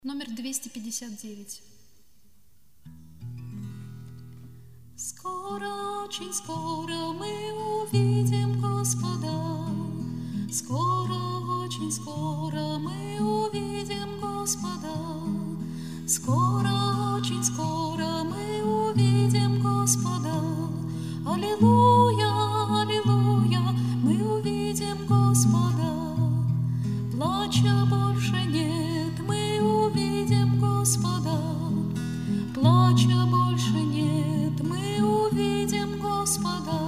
Номер 259. Скоро, очень скоро мы увидим Господа. Скоро, очень скоро мы увидим Господа. Скоро, очень скоро мы увидим Господа. Аллилуйя, аллилуйя, мы увидим Господа. Плача больше нет, мы увидим Господа. Плача больше нет, мы увидим Господа.